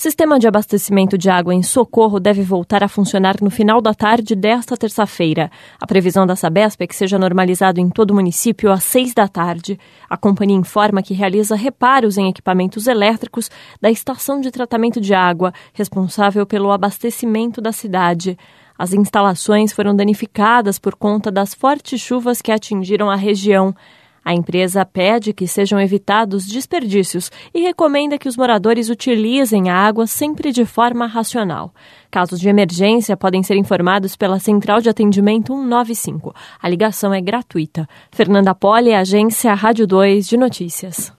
sistema de abastecimento de água em Socorro deve voltar a funcionar no final da tarde desta terça-feira. A previsão da Sabesp é que seja normalizado em todo o município às 6 da tarde. A companhia informa que realiza reparos em equipamentos elétricos da estação de tratamento de água, responsável pelo abastecimento da cidade. As instalações foram danificadas por conta das fortes chuvas que atingiram a região. A empresa pede que sejam evitados desperdícios e recomenda que os moradores utilizem a água sempre de forma racional. Casos de emergência podem ser informados pela Central de Atendimento 195. A ligação é gratuita. Fernanda Poli, Agência Rádio 2 de Notícias.